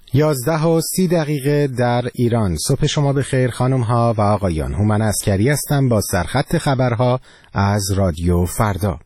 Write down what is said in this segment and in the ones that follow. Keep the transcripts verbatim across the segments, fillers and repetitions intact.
یازده و سی دقیقه در ایران. صبح شما بخیر خانم ها و آقایان. هومن عسکری هستم با سرخط خبرها از رادیو فردا.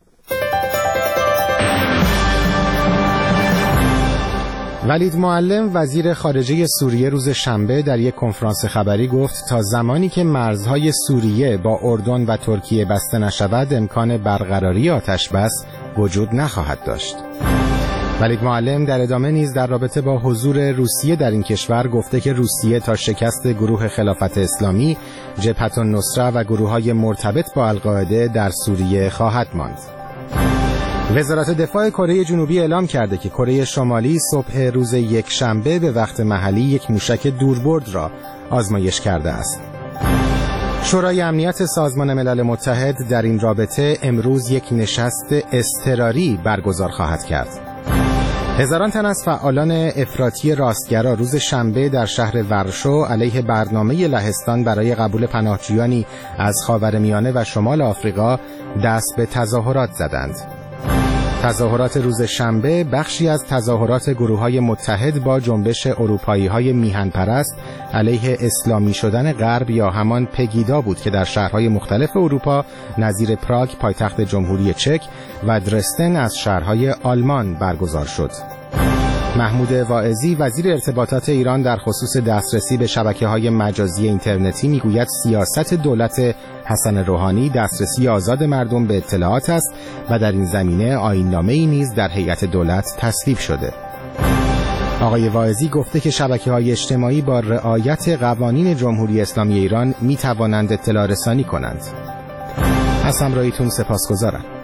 ولید معلم وزیر خارجه سوریه روز شنبه در یک کنفرانس خبری گفت تا زمانی که مرزهای سوریه با اردن و ترکیه بسته نشود امکان برقراری آتش بس وجود نخواهد داشت. ولید معلم در ادامه نیز در رابطه با حضور روسیه در این کشور گفته که روسیه تا شکست گروه خلافت اسلامی، جبهة النصره و گروه‌های مرتبط با القاعده در سوریه خواهد ماند. وزارت دفاع کره جنوبی اعلام کرده که کره شمالی صبح روز یک شنبه به وقت محلی یک موشک دوربرد را آزمایش کرده است. شورای امنیت سازمان ملل متحد در این رابطه امروز یک نشست اضطراری برگزار خواهد کرد. هزاران تن از فعالان افراطی راستگرا روز شنبه در شهر ورشو علیه برنامه لهستان برای قبول پناهجویانی از خاورمیانه و شمال آفریقا دست به تظاهرات زدند. تظاهرات روز شنبه بخشی از تظاهرات گروه‌های متحد با جنبش اروپایی‌های میهن‌پرست علیه اسلامی شدن غرب یا همان پگیدا بود که در شهرهای مختلف اروپا نظیر پراگ پایتخت جمهوری چک و درستن از شهرهای آلمان برگزار شد. محمود واعظی وزیر ارتباطات ایران در خصوص دسترسی به شبکه‌های مجازی اینترنتی میگوید سیاست دولت حسن روحانی دسترسی آزاد مردم به اطلاعات است و در این زمینه آیین‌نامه‌ای نیز در هیئت دولت تصویب شده. آقای واعظی گفته که شبکه‌های اجتماعی با رعایت قوانین جمهوری اسلامی ایران می‌توانند اطلاع رسانی کنند. از همراهیتون سپاسگزارم.